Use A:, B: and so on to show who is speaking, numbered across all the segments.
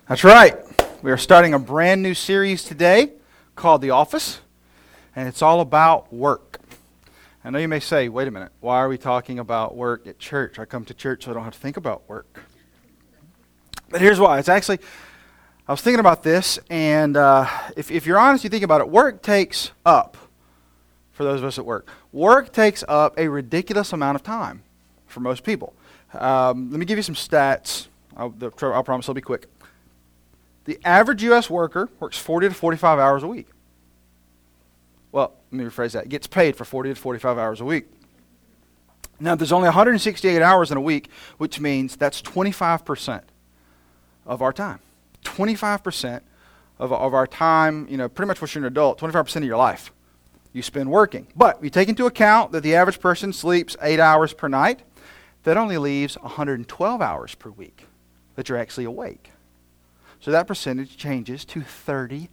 A: That's right. We are starting a brand new series today called The Office, and it's all about work. I know you may say, wait a minute, why are we talking about work at church? I come to church so I don't have to think about work. But here's why. It's actually, I was thinking about this, and if you're honest, you think about it, work takes up, for those of us at work takes up a ridiculous amount of time for most people. Let me give you some stats. I'll promise I'll be quick. The average U.S. worker works 40 to 45 hours a week. Well, let me rephrase that. Gets paid for 40 to 45 hours a week. Now, there's only 168 hours in a week, which means that's 25% of our time. 25% of our time, pretty much once you're an adult, 25% of your life you spend working. But you take into account that the average person sleeps 8 hours per night, that only leaves 112 hours per week that you're actually awake. So that percentage changes to 35%.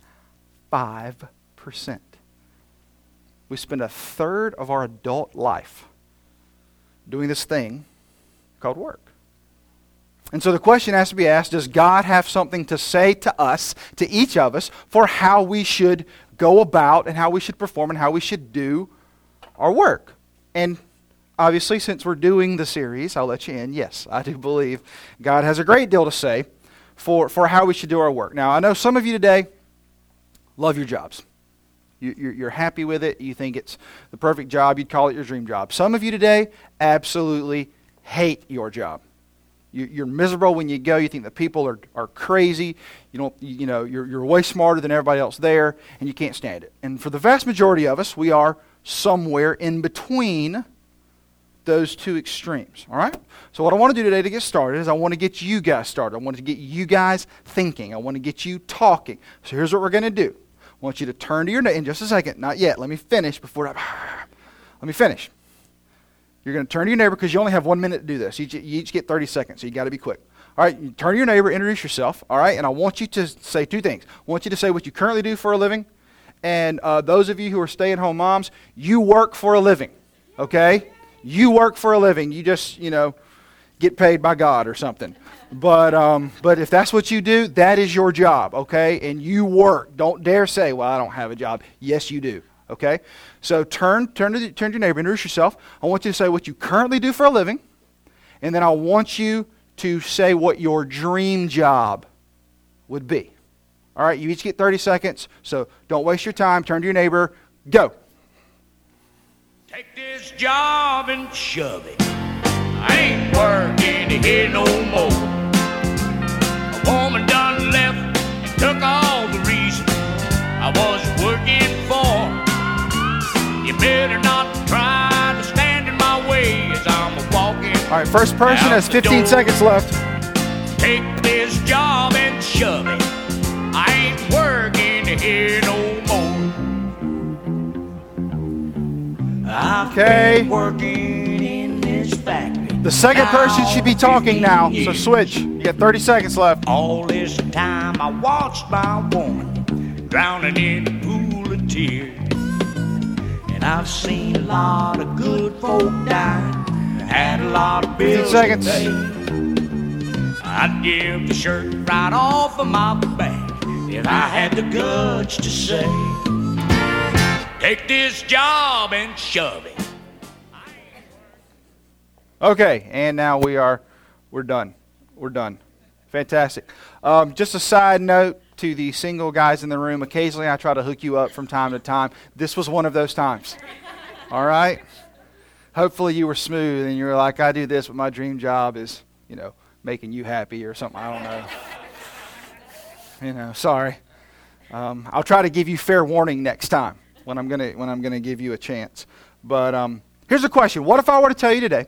A: We spend a third of our adult life doing this thing called work. And so the question has to be asked, does God have something to say to us, to each of us, for how we should go about and how we should perform and how we should do our work? And obviously, since we're doing the series, I'll let you in. Yes, I do believe God has a great deal to say for how we should do our work. Now, I know some of you today love your jobs. You're happy with it. You think it's the perfect job. You'd call it your dream job. Some of you today absolutely hate your job. You're miserable when you go. You think that people are crazy. You're way smarter than everybody else there, and you can't stand it. And for the vast majority of us, we are somewhere in between those two extremes, all right? So what I want to do today to get started is I want to get you guys started. I want to get you guys thinking. I want to get you talking. So here's what we're going to do. I want you to turn to your neighbor. In just a second. Not yet. Let me finish Let me finish. You're going to turn to your neighbor because you only have 1 minute to do this. You each get 30 seconds, so you got to be quick. All right, you turn to your neighbor, introduce yourself, all right? And I want you to say two things. I want you to say what you currently do for a living, and those of you who are stay-at-home moms, you work for a living, okay? You work for a living. You just, get paid by God or something. But if that's what you do, that is your job, okay? And you work. Don't dare say, well, I don't have a job. Yes, you do, okay? So turn to your neighbor, introduce yourself. I want you to say what you currently do for a living, and then I want you to say what your dream job would be. All right, you each get 30 seconds, so don't waste your time. Turn to your neighbor. Go.
B: Take this job and shove it. I ain't working here no more. A woman done left and took all the reason I was working for. You better not try to stand in my way as I'm walking.
A: All right, first person has 15 seconds left.
B: Take this job and shove it. I ain't working here no more. I've been working in this factory.
A: The second person should be talking now, so switch. You got 30 seconds left.
B: All this time I watched my woman drowning in a pool of tears. And I've seen a lot of good folk die, had a lot of bills
A: 15 seconds.
B: to pay. I'd give the shirt right off of my back if I had the guts to say, take this job and shove it.
A: Okay, and now we're done. We're done. Fantastic. Just a side note to the single guys in the room. Occasionally I try to hook you up from time to time. This was one of those times. All right? Hopefully you were smooth and you were like, I do this, but my dream job is, making you happy or something. I don't know. Sorry. I'll try to give you fair warning next time when I'm gonna give you a chance. But here's a question. What if I were to tell you today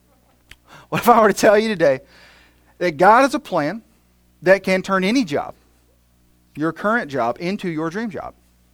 A: that God has a plan that can turn any job, your current job, into your dream job?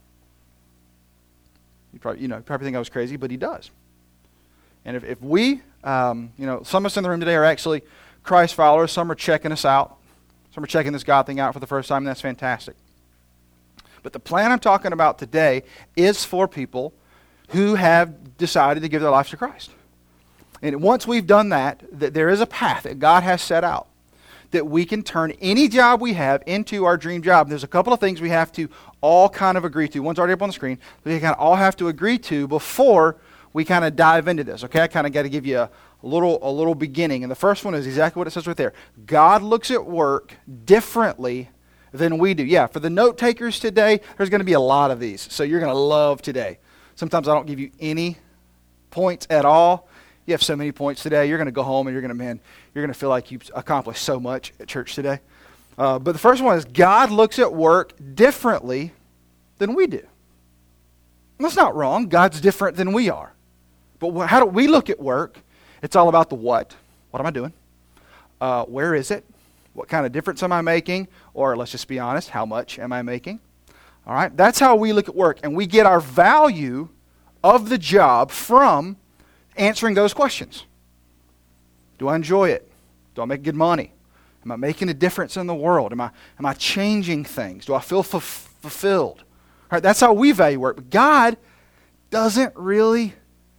A: You probably think I was crazy, but He does. And if we, some of us in the room today are actually Christ followers. Some are checking us out. Some are checking this God thing out for the first time, and that's fantastic. But the plan I'm talking about today is for people who have decided to give their lives to Christ. And once we've done that, there is a path that God has set out that we can turn any job we have into our dream job. And there's a couple of things we have to all kind of agree to. One's already up on the screen. We kind of all have to agree to before we kind of dive into this. Okay, I kind of got to give you a little beginning. And the first one is exactly what it says right there. God looks at work differently than we do. Yeah, for the note takers today, there's going to be a lot of these. So you're going to love today. Sometimes I don't give you any points at all. You have so many points today. You're going to go home and you're going to feel like you've accomplished so much at church today. But the first one is God looks at work differently than we do. And that's not wrong. God's different than we are. But how do we look at work? It's all about the what. What am I doing? Where is it? What kind of difference am I making? Or let's just be honest, how much am I making? All right, that's how we look at work. And we get our value of the job from answering those questions. Do I enjoy it? Do I make good money? Am I making a difference in the world? Am I changing things? Do I feel fulfilled? All right, that's how we value work. But God doesn't really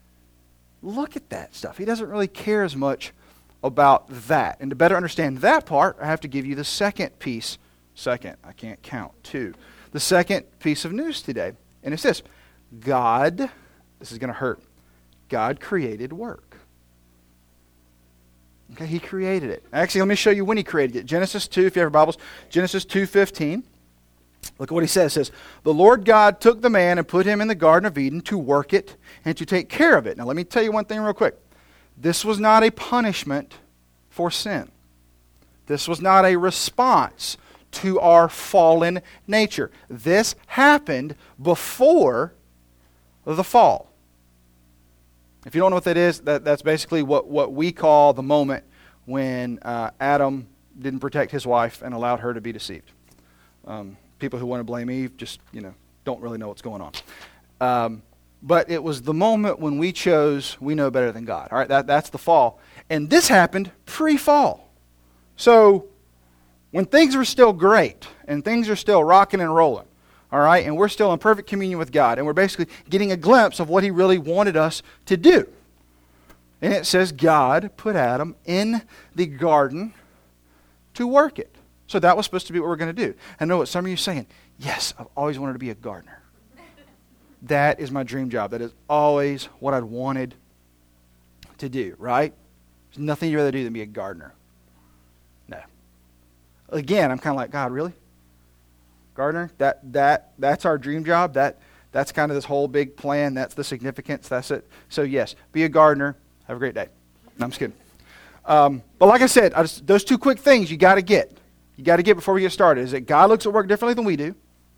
A: look at that stuff. He doesn't really care as much about that. And to better understand that part, I have to give you the second piece. I can't count, two. The second piece of news today. And it's this. God, this is going to hurt. God created work. Okay, He created it. Actually, let me show you when He created it. Genesis 2, if you have your Bibles, Genesis 2:15. Look at what He says. It says, the Lord God took the man and put him in the Garden of Eden to work it and to take care of it. Now, let me tell you one thing real quick. This was not a punishment for sin. This was not a response to our fallen nature. This happened before the fall. If you don't know what that is, that's basically what we call the moment when Adam didn't protect his wife and allowed her to be deceived. People who want to blame Eve just, don't really know what's going on. But it was the moment when we chose, we know better than God. All right, that's the fall. And this happened pre-fall. So when things were still great and things are still rocking and rolling, all right, and we're still in perfect communion with God, and we're basically getting a glimpse of what He really wanted us to do. And it says God put Adam in the garden to work it. So that was supposed to be what we're going to do. I know what some of you are saying. Yes, I've always wanted to be a gardener. That is my dream job. That is always what I'd wanted to do, right? There's nothing you'd rather do than be a gardener. No. Again, I'm kind of like, God, really? Gardener? That's our dream job? That's kind of this whole big plan. That's the significance. That's it. So yes, be a gardener. Have a great day. No, I'm just kidding. But like I said, those two quick things you got to get. You got to get before we get started. Is that God looks at work differently than we do.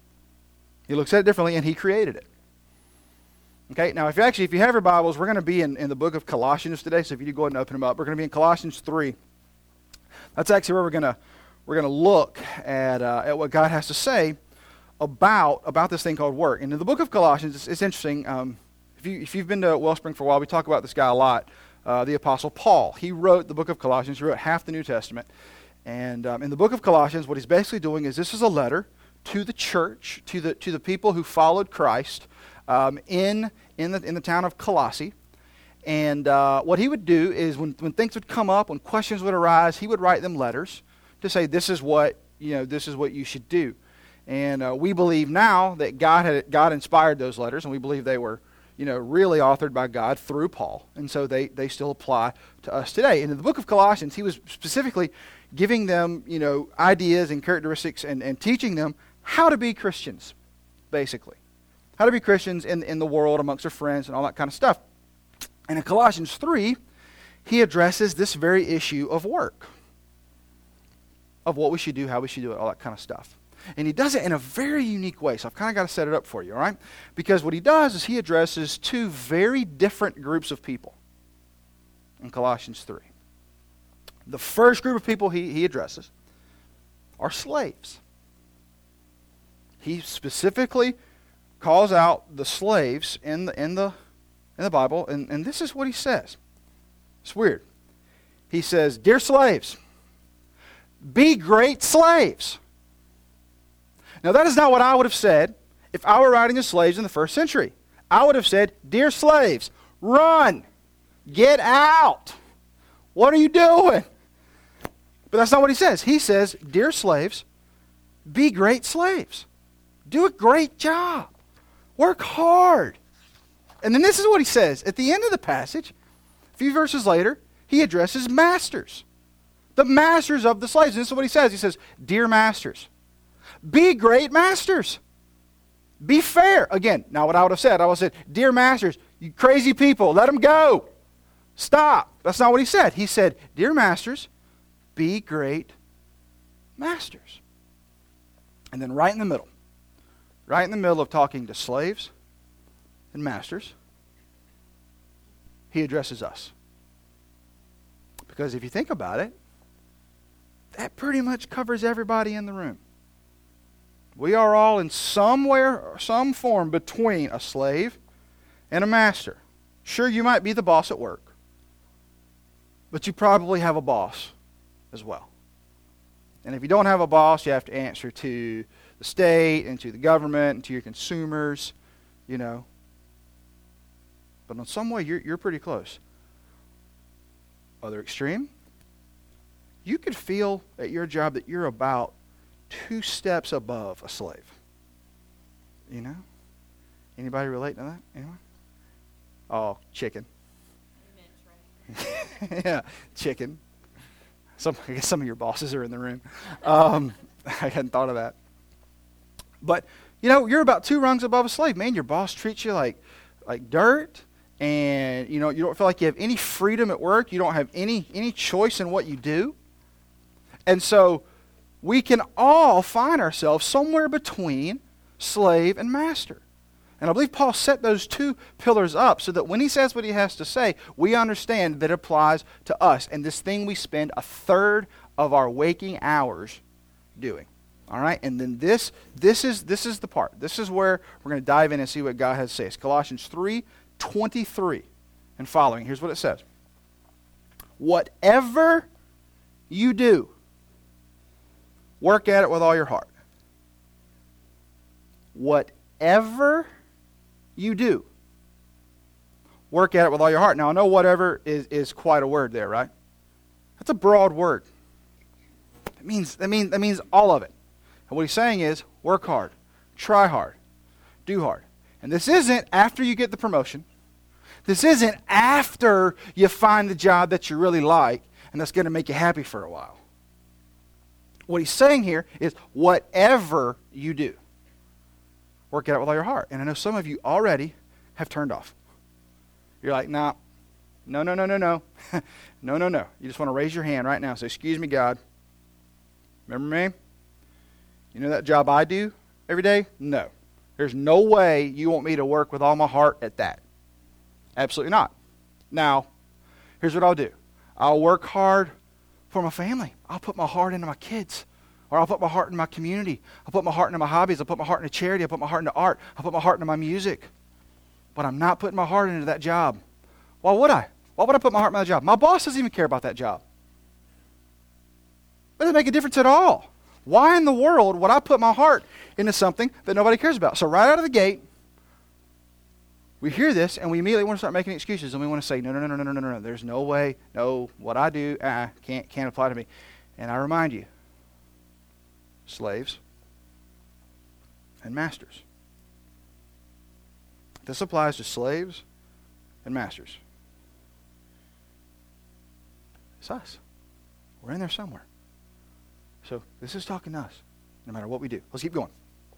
A: He looks at it differently, and He created it. Okay, now if you have your Bibles, we're going to be in the book of Colossians today. So if you do go ahead and open them up, we're going to be in Colossians 3. That's actually where we're going to look at what God has to say about this thing called work. And in the book of Colossians, it's interesting. If you've been to Wellspring for a while, we talk about this guy a lot. The Apostle Paul. He wrote the book of Colossians. He wrote half the New Testament. And in the book of Colossians, what he's basically doing is this is a letter to the church, to the people who followed Christ in the town of Colossae. And what he would do is when things would come up, when questions would arise, he would write them letters to say this is what you should do. And we believe now that God inspired those letters, and we believe they were really authored by God through Paul. And so they still apply to us today. And in the book of Colossians, he was specifically giving them, ideas and characteristics and teaching them how to be Christians, basically. How to be Christians in the world amongst their friends and all that kind of stuff. And in Colossians 3, he addresses this very issue of work. Of what we should do, how we should do it, all that kind of stuff. And he does it in a very unique way. So I've kind of got to set it up for you, all right? Because what he does is he addresses two very different groups of people in Colossians 3. The first group of people he addresses are slaves. He specifically calls out the slaves in the Bible, and this is what he says. It's weird. He says, "Dear slaves, be great slaves." Now that is not what I would have said if I were writing to slaves in the first century. I would have said, "Dear slaves, run, get out. What are you doing?" But that's not what he says. He says, dear slaves, be great slaves. Do a great job. Work hard. And then this is what he says. At the end of the passage, a few verses later, he addresses masters. The masters of the slaves. And this is what he says. He says, dear masters, be great masters. Be fair. Again, now what I would have said, I would have said, dear masters, you crazy people, let them go. Stop. That's not what he said. He said, dear masters, be great masters. And then right in the middle of talking to slaves and masters, he addresses us. Because if you think about it, that pretty much covers everybody in the room. We are all in some form between a slave and a master. Sure, you might be the boss at work, but you probably have a boss as well. And if you don't have a boss, you have to answer to the state and to the government and to your consumers, you know. But in some way, you're pretty close. Other extreme, you could feel at your job that you're about 2 steps above a slave. You know? Anybody relate to that? Anyone? Oh, chicken. Yeah, chicken. I guess some of your bosses are in the room. I hadn't thought of that. But, you know, you're about 2 rungs above a slave. Man, your boss treats you like dirt. And, you know, you don't feel like you have any freedom at work. You don't have any choice in what you do. And so we can all find ourselves somewhere between slave and master. And I believe Paul set those 2 pillars up so that when he says what he has to say, we understand that it applies to us. And this thing we spend 1/3 of our waking hours doing. All right? And then this is the part. This is where we're going to dive in and see what God has to say. It's Colossians 3:23 and following. Here's what it says. Whatever you do, work at it with all your heart. Whatever you do, work at it with all your heart. Now, I know whatever is quite a word there, right? That's a broad word. That means all of it. And what he's saying is, work hard, try hard, do hard. And this isn't after you get the promotion. This isn't after you find the job that you really like and that's going to make you happy for a while. What he's saying here is whatever you do, work at it with all your heart. And I know some of you already have turned off. You're like, no. No. No. You just want to raise your hand right now and say, excuse me, God. Remember me? You know that job I do every day? No. There's no way you want me to work with all my heart at that. Absolutely not. Now, here's what I'll do. I'll work hard for my family. I'll put my heart into my kids. Or I'll put my heart in my community. I'll put my heart into my hobbies. I'll put my heart into charity. I'll put my heart into art. I'll put my heart into my music. But I'm not putting my heart into that job. Why would I? Why would I put my heart into that job? My boss doesn't even care about that job. It doesn't make a difference at all. Why in the world would I put my heart into something that nobody cares about? So right out of the gate, we hear this and we immediately want to start making excuses and we want to say, no. There's no way. No, what I do can't apply to me. And I remind you, slaves and masters. This applies to slaves and masters. It's us. We're in there somewhere. So this is talking to us, no matter what we do. Let's keep going.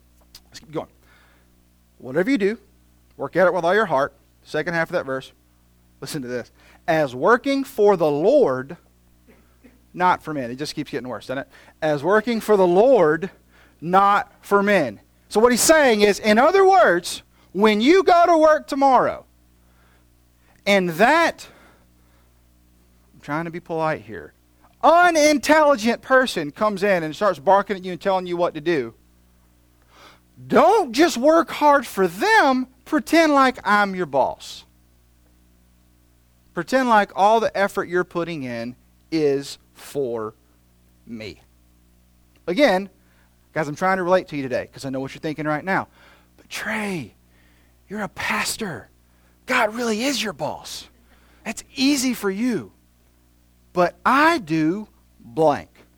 A: Whatever you do, work at it with all your heart. Second half of that verse. Listen to this. As working for the Lord, not for men. It just keeps getting worse, doesn't it? As working for the Lord, not for men. So what he's saying is, in other words, when you go to work tomorrow, and that, I'm trying to be polite here, unintelligent person comes in and starts barking at you and telling you what to do, don't just work hard for them, pretend like I'm your boss. Pretend like all the effort you're putting in is for me. Again, guys, I'm trying to relate to you today because I know what you're thinking right now. But Trey, you're a pastor. God really is your boss. That's easy for you. But I do blank.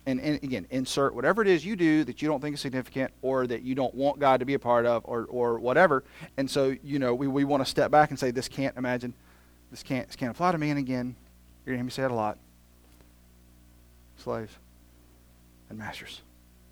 A: And again, insert whatever it is you do that you don't think is significant or that you don't want God to be a part of or whatever. And so, we want to step back and say, this can't apply to me. And again, you're going to hear me say it a lot. Slaves and masters.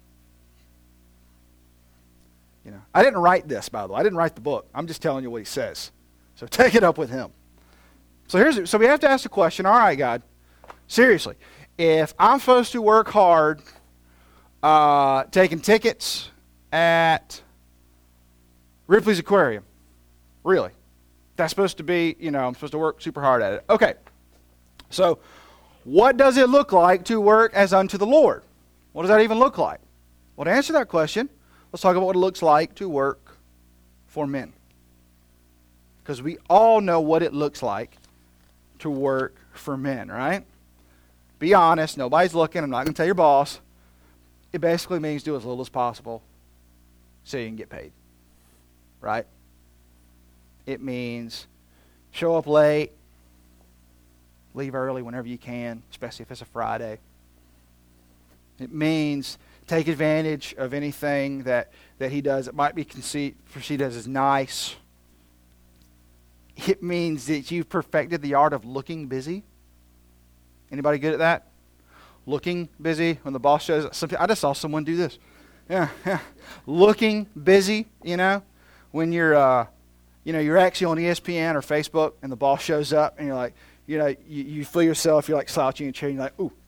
A: I didn't write this, by the way. I didn't write the book. I'm just telling you what he says. So take it up with him. So we have to ask the question, all right, God, seriously, if I'm supposed to work hard taking tickets at Ripley's Aquarium, really, that's supposed to be, I'm supposed to work super hard at it. Okay, so what does it look like to work as unto the Lord? What does that even look like? Well, to answer that question, let's talk about what it looks like to work for men. Because we all know what it looks like to work for men, right? Be honest. Nobody's looking. I'm not going to tell your boss. It basically means do as little as possible so you can get paid, right? It means show up late, leave early whenever you can, especially if it's a Friday. It means take advantage of anything that he does that might be perceived as nice. It means that you've perfected the art of looking busy. Anybody good at that? Looking busy when the boss shows up. I just saw someone do this. Yeah. Looking busy, when you're actually on ESPN or Facebook and the boss shows up and you're like, you feel yourself, you're like slouching in a chair and you're like, ooh.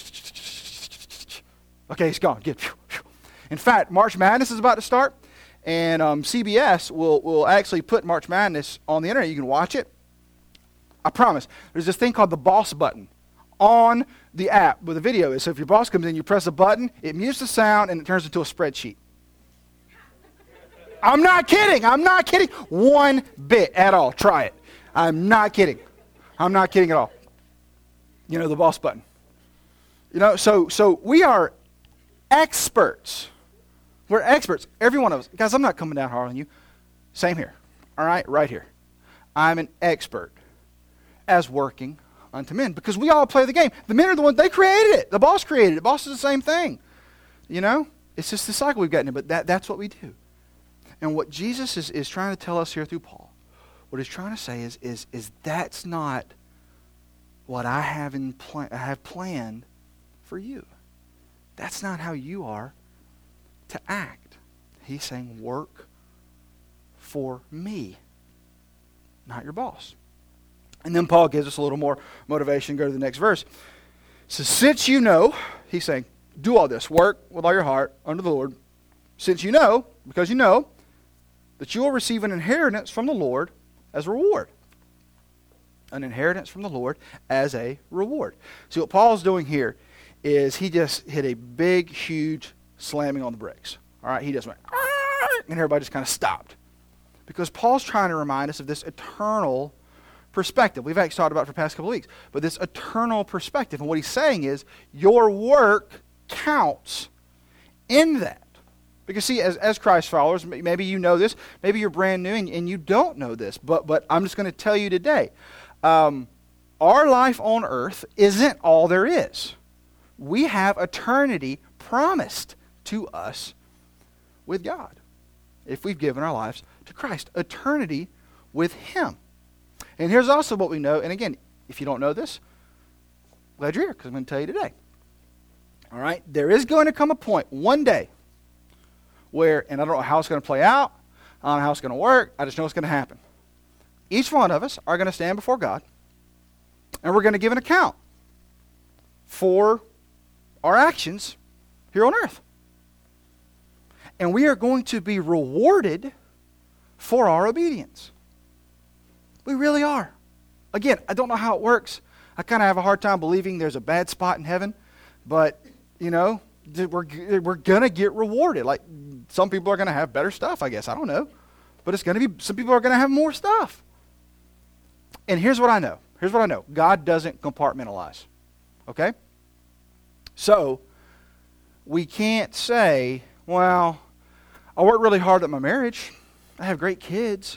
A: Okay, he's gone. Good. In fact, March Madness is about to start. And CBS will actually put March Madness on the internet. You can watch it. I promise. There's this thing called the boss button on the app where the video is. So if your boss comes in, you press a button, it mutes the sound, and it turns into a spreadsheet. I'm not kidding. One bit at all. Try it. I'm not kidding at all. The boss button. So we are experts. We're experts, every one of us. Guys, I'm not coming down hard on you. Same here. All right, right here. I'm an expert as working unto men because we all play the game. The men are the ones, they created it. The boss created it. The boss is the same thing. It's just the cycle we've gotten in, but that's what we do. And what Jesus is trying to tell us here through Paul, what he's trying to say is that's not what I have planned for you. That's not how you are to act. He's saying work for me, not your boss. And then Paul gives us a little more motivation. Go to the next verse. So since you know, he's saying, do all this. Work with all your heart unto the Lord. Since you know, because you know, that you will receive an inheritance from the Lord as a reward. An inheritance from the Lord as a reward. See, what Paul's doing here is he just hit a big, huge slamming on the brakes. All right, he just went, and everybody just kind of stopped. Because Paul's trying to remind us of this eternal perspective. We've actually talked about it for the past couple of weeks. But this eternal perspective. And what he's saying is, your work counts in that. Because see, as Christ followers, maybe you know this, maybe you're brand new and you don't know this. But I'm just going to tell you today, our life on earth isn't all there is. We have eternity promised to us with God if we've given our lives to Christ. Eternity with Him. And here's also what we know. And again, if you don't know this, glad you're here because I'm going to tell you today. All right? There is going to come a point one day where, and I don't know how it's going to play out, I don't know how it's going to work, I just know it's going to happen. Each one of us are going to stand before God and we're going to give an account for our actions here on earth. And we are going to be rewarded for our obedience. We really are. Again, I don't know how it works. I kind of have a hard time believing there's a bad spot in heaven. But, we're going to get rewarded. Like, some people are going to have better stuff, I guess. I don't know. But it's going to be, some people are going to have more stuff. And here's what I know. God doesn't compartmentalize. Okay? So, we can't say, well, I worked really hard at my marriage. I have great kids.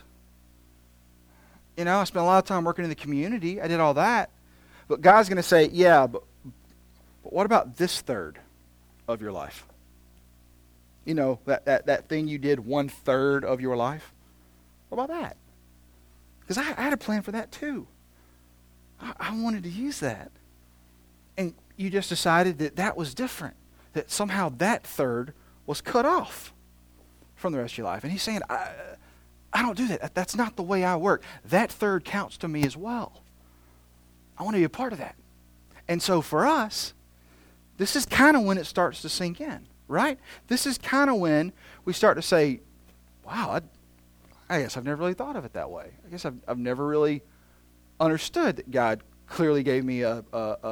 A: I spent a lot of time working in the community. I did all that. But God's going to say, yeah, but what about this third? of your life. You know, that thing you did 1/3 of your life. What about that? Because I had a plan for that too. I wanted to use that. And you just decided that was different. That somehow that third was cut off from the rest of your life. And he's saying, I don't do that. That's not the way I work. That third counts to me as well. I want to be a part of that. And so for us, this is kind of when it starts to sink in, right? This is kind of when we start to say, wow, I guess I've never really thought of it that way. I guess I've never really understood that God clearly gave me a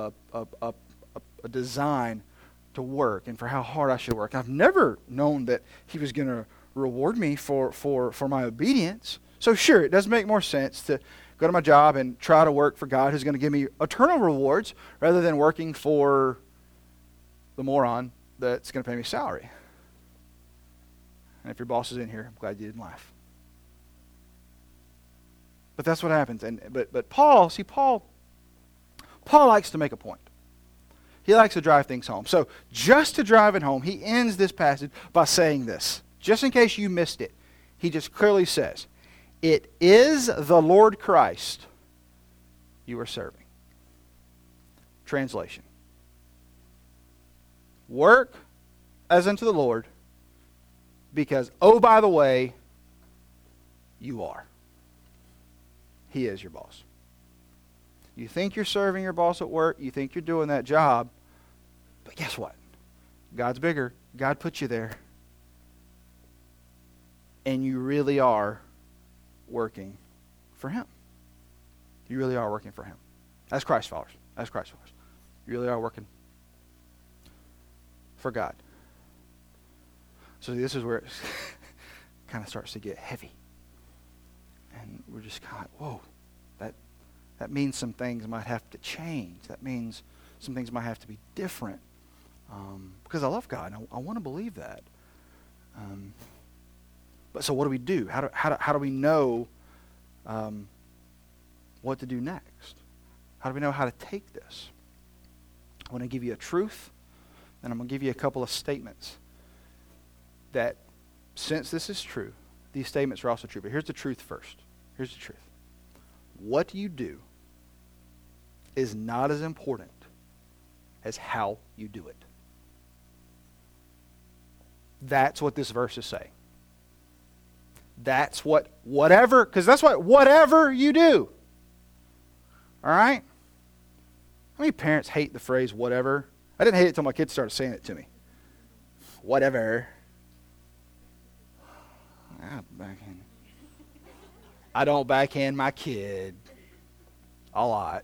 A: design to work and for how hard I should work. I've never known that he was going to reward me for my obedience. So sure, it does make more sense to go to my job and try to work for God who's going to give me eternal rewards rather than working for the moron that's going to pay me salary. And if your boss is in here, I'm glad you didn't laugh. But that's what happens. But Paul likes to make a point. He likes to drive things home. So just to drive it home, he ends this passage by saying this. Just in case you missed it, he just clearly says, it is the Lord Christ you are serving. Translation. Work as unto the Lord, because, oh, by the way, you are. He is your boss. You think you're serving your boss at work, you think you're doing that job, but guess what? God's bigger. God put you there. And you really are working for him. You really are working for him. As Christ followers. As Christ followers. You really are working for God. So this is where it kind of starts to get heavy. And we're just kind of like, whoa, that means some things might have to change. That means some things might have to be different. Because I love God, and I want to believe that. But so what do we do? How do we know what to do next? How do we know how to take this? I want to give you a truth, and I'm going to give you a couple of statements that, since this is true, these statements are also true. But here's the truth first. Here's the truth. What you do is not as important as how you do it. That's what this verse is saying. That's whatever you do. All right? How many parents hate the phrase whatever? I didn't hate it until my kids started saying it to me. Whatever. I don't backhand my kid a lot.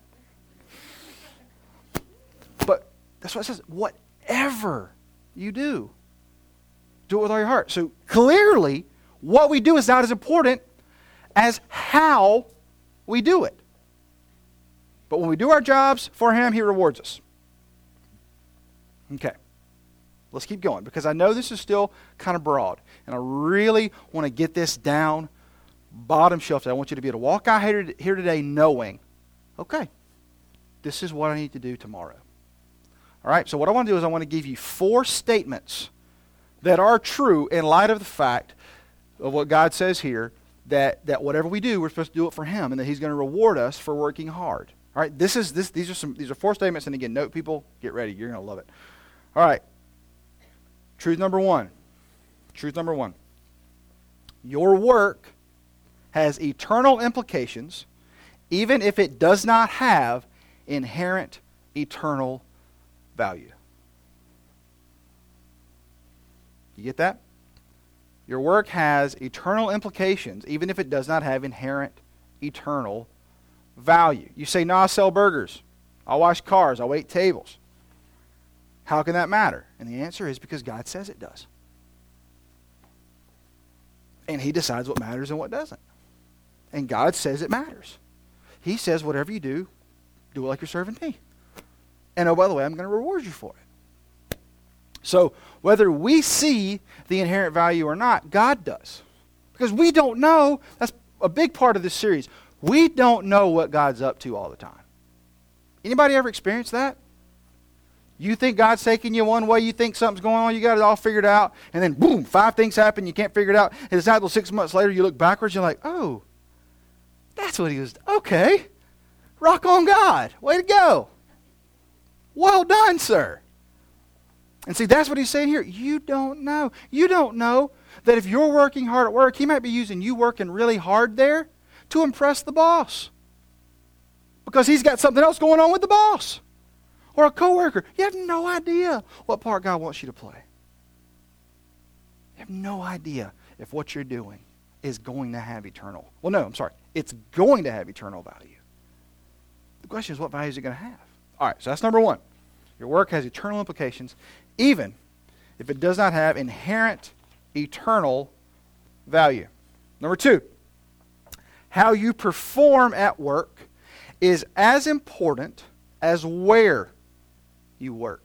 A: But that's what it says. Whatever you do, do it with all your heart. So clearly, what we do is not as important as how we do it. But when we do our jobs for him, he rewards us. Okay. Let's keep going, because I know this is still kind of broad, and I really want to get this down bottom shelf. I want you to be able to walk out here today knowing, okay, this is what I need to do tomorrow. All right, so what I want to do is I want to give you 4 statements that are true in light of the fact of what God says here, that whatever we do, we're supposed to do it for him, and that he's going to reward us for working hard. All right, these are 4 statements, and again, note people, get ready, you're going to love it. All right. Truth number 1. Your work has eternal implications, even if it does not have inherent eternal value. You get that? Your work has eternal implications, even if it does not have inherent eternal value. You say, no, I sell burgers. I wash cars. I wait tables. How can that matter? And the answer is because God says it does. And he decides what matters and what doesn't. And God says it matters. He says whatever you do it like you're serving me. And oh, by the way, I'm going to reward you for it. So whether we see the inherent value or not, God does. Because we don't know, that's a big part of this series. We don't know what God's up to all the time. Anybody ever experienced that? You think God's taking you one way, you think something's going on, you got it all figured out, and then boom, 5 things happen, you can't figure it out, and it's not until 6 months later you look backwards, you're like, oh, that's what he was, okay. Rock on God. Way to go. Well done, sir. And see, that's what he's saying here. You don't know. You don't know that if you're working hard at work, he might be using you working really hard there to impress the boss. Because he's got something else going on with the boss. Or a coworker. You have no idea what part God wants you to play. You have no idea if what you're doing is going to have eternal. Well, no, I'm sorry. It's going to have eternal value. The question is, what value is it going to have? All right, so that's number one. Your work has eternal implications, even if it does not have inherent eternal value. Number two, how you perform at work is as important as where you work.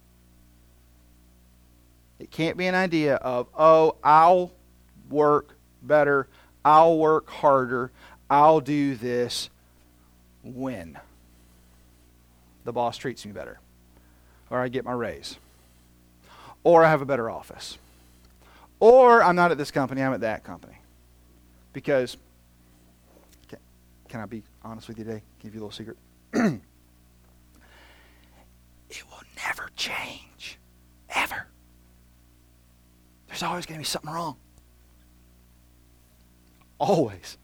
A: It can't be an idea of, oh, I'll work better, I'll work harder, I'll do this when the boss treats me better, or I get my raise, or I have a better office, or I'm not at this company, I'm at that company. Because, can I be honest with you today? Give you a little secret. It will never change. Ever. There's always going to be something wrong. Always.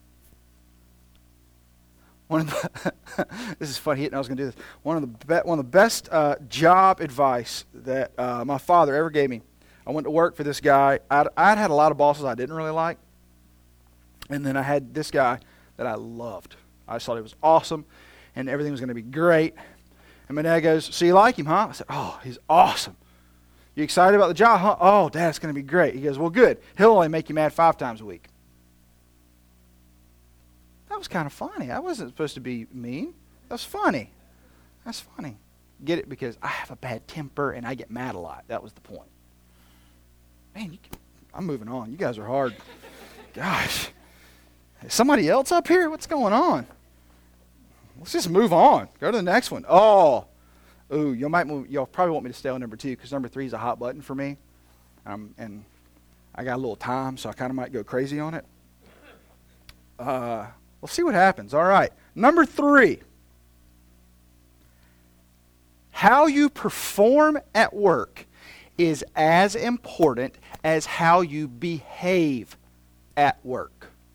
A: This is funny. I was going to do this. One of the best job advice that my father ever gave me. I went to work for this guy. I'd had a lot of bosses I didn't really like. And then I had this guy that I loved. I just thought he was awesome, and everything was going to be great. And my dad goes, so you like him, huh? I said, oh, he's awesome. You excited about the job, huh? Oh, Dad, it's going to be great. He goes, well, good. He'll only make you mad 5 times a week. That was kind of funny. I wasn't supposed to be mean. That's funny. That's funny. Get it? Because I have a bad temper, and I get mad a lot. That was the point. Man, I'm moving on. You guys are hard. Gosh. Is somebody else up here? What's going on? Let's just move on. Go to the next one. You'll probably want me to stay on number 2 because number 3 is a hot button for me. And I got a little time, so I kind of might go crazy on it. We'll see what happens. All right. Number 3. How you perform at work is as important as how you behave at work.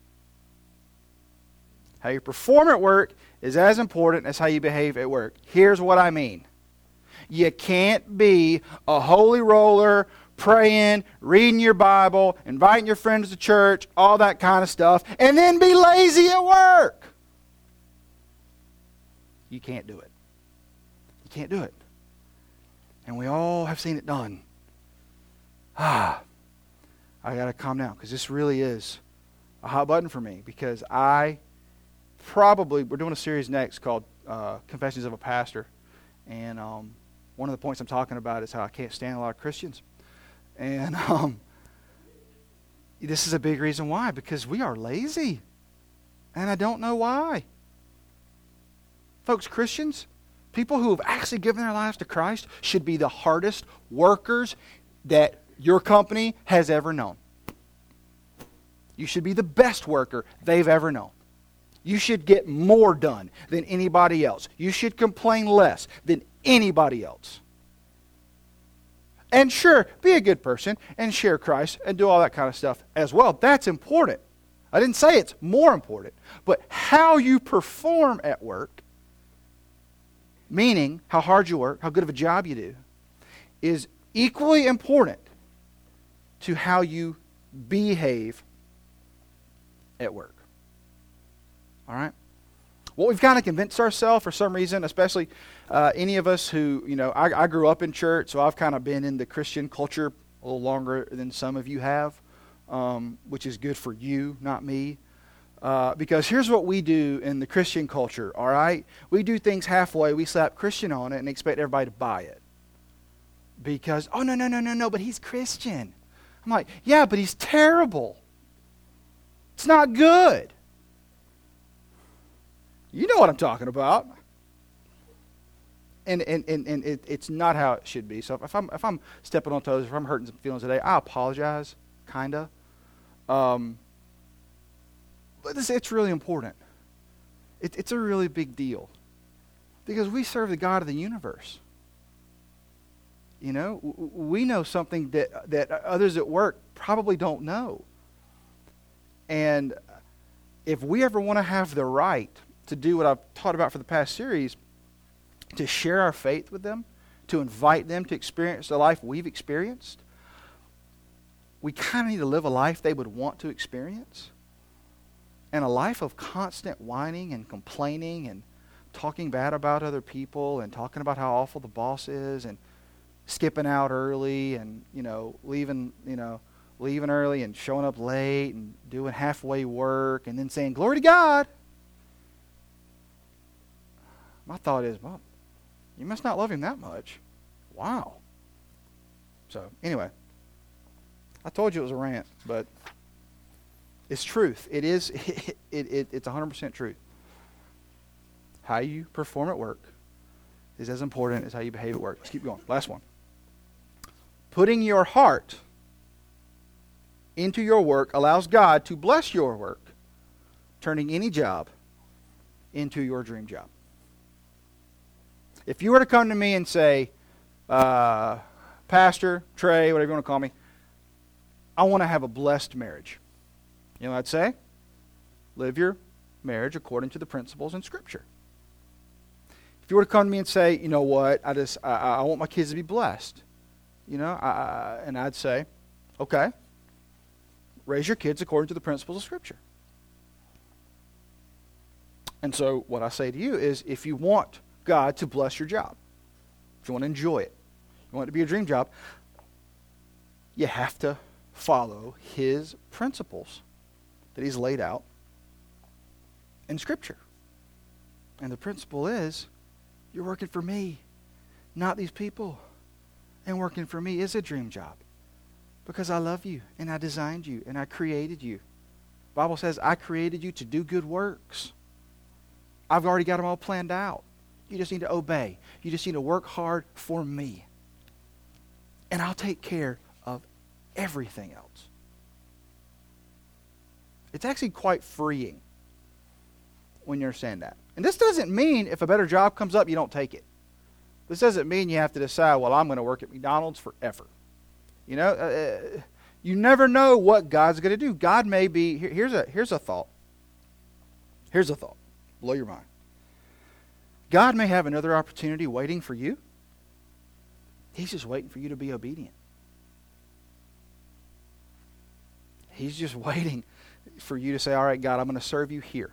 A: How you perform at work is as important as how you behave at work. Here's what I mean. You can't be a holy roller, praying, reading your Bible, inviting your friends to church, all that kind of stuff, and then be lazy at work. You can't do it. You can't do it. And we all have seen it done. I got to calm down because this really is a hot button for me because we're doing a series next called Confessions of a Pastor. And one of the points I'm talking about is how I can't stand a lot of Christians. And this is a big reason why, because we are lazy. And I don't know why. Folks, Christians, people who have actually given their lives to Christ should be the hardest workers that your company has ever known. You should be the best worker they've ever known. You should get more done than anybody else. You should complain less than anybody else. And sure, be a good person and share Christ and do all that kind of stuff as well. That's important. I didn't say it's more important. But how you perform at work, meaning how hard you work, how good of a job you do, is equally important to how you behave at work. All right? What we've kind of convinced ourselves for some reason, especially any of us who, I grew up in church, so I've kind of been in the Christian culture a little longer than some of you have, which is good for you, not me. Because here's what we do in the Christian culture, all right? We do things halfway, we slap Christian on it and expect everybody to buy it. Because, oh, no, but he's Christian. I'm like, yeah, but he's terrible. It's not good. You know what I'm talking about. And it's not how it should be. So if I'm stepping on toes, if I'm hurting some feelings today, I apologize, kinda. But it's really important. It's a really big deal because we serve the God of the universe. You know, we know something that others at work probably don't know. And if we ever want to have the right to do what I've taught about for the past series, to share our faith with them, to invite them to experience the life we've experienced, we kind of need to live a life they would want to experience. And a life of constant whining and complaining and talking bad about other people and talking about how awful the boss is and skipping out early and, leaving early and showing up late and doing halfway work and then saying, "Glory to God." My thought is, well, you must not love him that much. Wow. So, anyway, I told you it was a rant, but it's truth. It is, it's 100% truth. How you perform at work is as important as how you behave at work. Let's keep going. Last one. Putting your heart into your work allows God to bless your work, turning any job into your dream job. If you were to come to me and say, Pastor, Trey, whatever you want to call me, I want to have a blessed marriage. You know what I'd say? Live your marriage according to the principles in Scripture. If you were to come to me and say, you know what, I want my kids to be blessed, and I'd say, okay, raise your kids according to the principles of Scripture. And so what I say to you is, if you want God to bless your job, if you want to enjoy it, you want it to be a dream job, you have to follow His principles that He's laid out in Scripture. And the principle is, you're working for me, not these people. And working for me is a dream job because I love you and I designed you and I created you. The Bible says I created you to do good works. I've already got them all planned out. You just need to obey. You just need to work hard for me. And I'll take care of everything else. It's actually quite freeing when you understand that. And this doesn't mean if a better job comes up, you don't take it. This doesn't mean you have to decide, well, I'm going to work at McDonald's forever. You never know what God's going to do. God may be, here's a thought. Here's a thought. Blow your mind. God may have another opportunity waiting for you. He's just waiting for you to be obedient. He's just waiting for you to say, all right, God, I'm going to serve you here.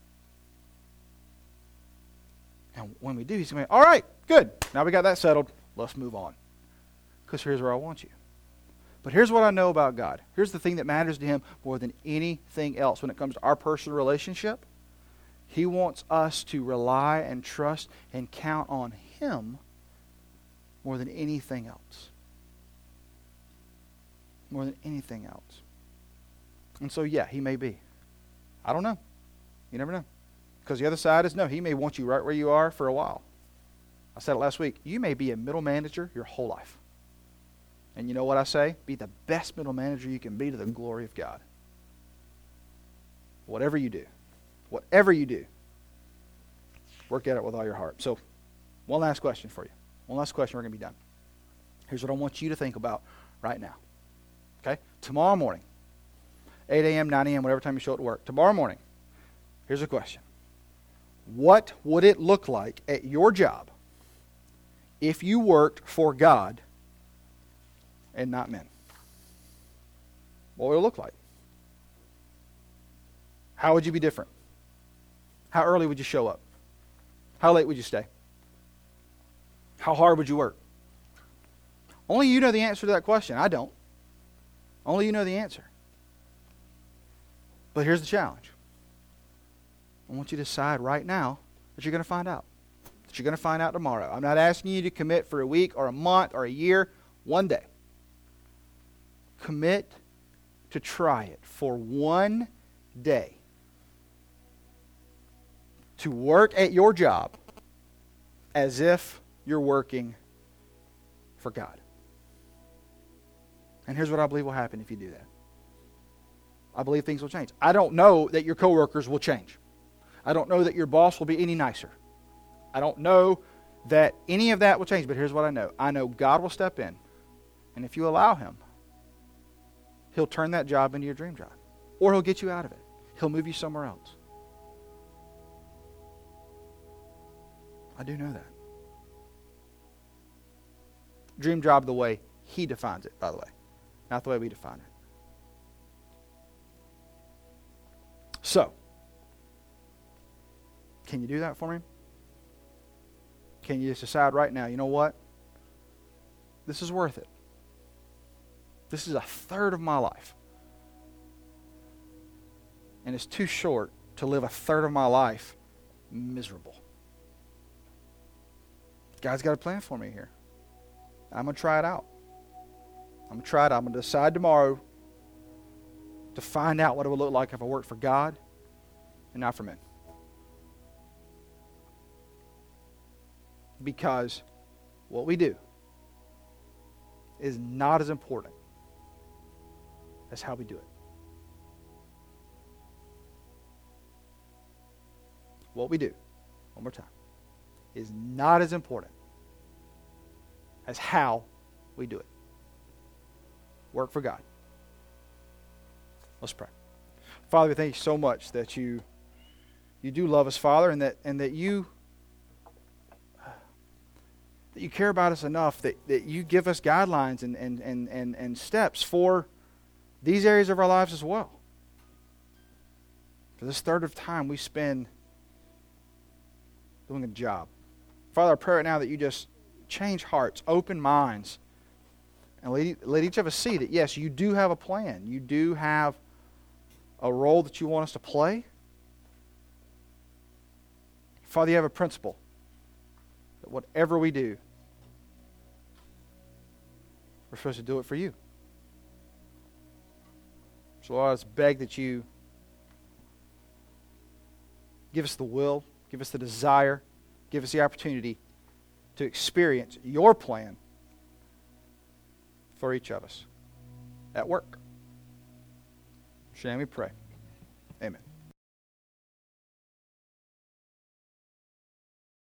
A: And when we do, He's going to say, all right, good. Now we got that settled. Let's move on. Because here's where I want you. But here's what I know about God. Here's the thing that matters to Him more than anything else when it comes to our personal relationship. He wants us to rely and trust and count on Him more than anything else. More than anything else. And so, yeah, He may be. I don't know. You never know. Because the other side is, no, He may want you right where you are for a while. I said it last week. You may be a middle manager your whole life. And you know what I say? Be the best middle manager you can be to the glory of God. Whatever you do. Whatever you do. Work at it with all your heart. So, one last question for you. One last question, we're going to be done. Here's what I want you to think about right now. Okay? Tomorrow morning, 8 a.m., 9 a.m., whatever time you show up to work. Tomorrow morning, here's a question. What would it look like at your job if you worked for God and not men? What would it look like? How would you be different? How early would you show up? How late would you stay? How hard would you work? Only you know the answer to that question. I don't. Only you know the answer. But here's the challenge. I want you to decide right now that you're going to find out. That you're going to find out tomorrow. I'm not asking you to commit for a week or a month or a year. One day. Commit to try it for one day. To work at your job as if you're working for God. And here's what I believe will happen if you do that. I believe things will change. I don't know that your coworkers will change. I don't know that your boss will be any nicer. I don't know that any of that will change, but here's what I know. I know God will step in, and if you allow Him, He'll turn that job into your dream job, or He'll get you out of it. He'll move you somewhere else. I do know that. Dream job the way He defines it, by the way, not the way we define it. So, can you do that for me? Can you just decide right now, you know what? This is worth it. This is a third of my life. And it's too short to live a third of my life miserable. God's got a plan for me here. I'm going to try it out. I'm going to try it out. I'm going to decide tomorrow to find out what it would look like if I worked for God and not for men. Because what we do is not as important as how we do it. What we do, one more time, is not as important as how we do it. Work for God. Let's pray. Father, we thank you so much that you do love us, Father, and that you care about us enough that you give us guidelines and steps for these areas of our lives as well. For this third of time we spend doing a job. Father, I pray right now that you just change hearts, open minds, and let each of us see that, yes, you do have a plan. You do have a role that you want us to play. Father, you have a principle that whatever we do, we're supposed to do it for you. So Lord, I just beg that you give us the will, give us the desire, give us the opportunity to experience your plan for each of us at work. In your name we pray. Amen.